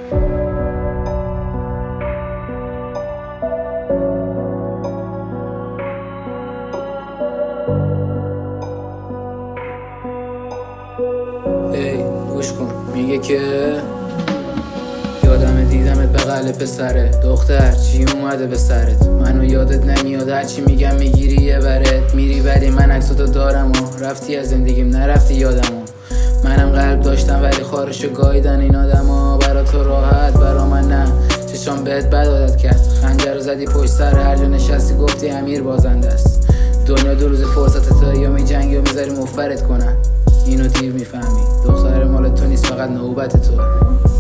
ای گوش کن میگه که یادم دیدمت بغل پسره دختر چی اومده به سرت؟ منو یادت نمیاد هرچی میگم میگیری یه برت میری ولی من عکساتو دارم و رفتی از زندگیم نرفتی یادمو. منم قلب داشتم ولی خارشو گاییدن این آدما. برا تو راحت برا من نه، چشام بهت بد عادت کرد. خنجر رو زدی پشت سر هر جا نشستی گفتی امیر بازنده است. دنیا دو روز فرصت تا یا میجنگی و میذاری مفرت کنن. اینو دیر میفهمی دختر مال تو نیست فقط نوبت تو.